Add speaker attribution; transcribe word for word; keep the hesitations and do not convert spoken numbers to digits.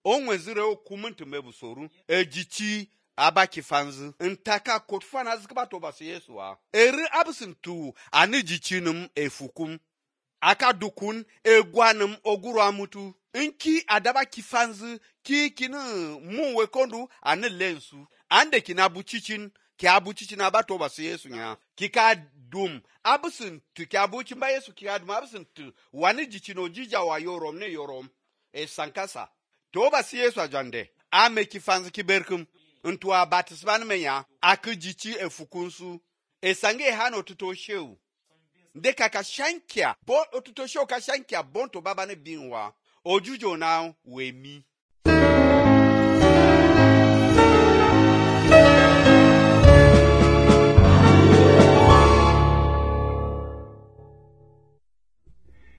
Speaker 1: onwezire okumuntu mebusoru ejichi abaki fanzu ntaka kotfana zikbato basi Yesu wa eri absintu ani jichinum efukum aka dukun egwanum oguru amutu nki adaba kifanzu ki kinu mu wekondu ani lensu ande kina buchichin ki abuchichin abato basi Yesu nya kika dum absintu ki abuchin ba Yesu ki adum absintu wani jichino jija wa yorom ne yorom e sankasa to basi Yesu ajande ame kifanzu kiberkum ntwa batisban menya akijichi efukunsu esange hano tutosheu ndeka kashankia bo otutosheu kashankia bonto baba ne binwa ojujo now we mi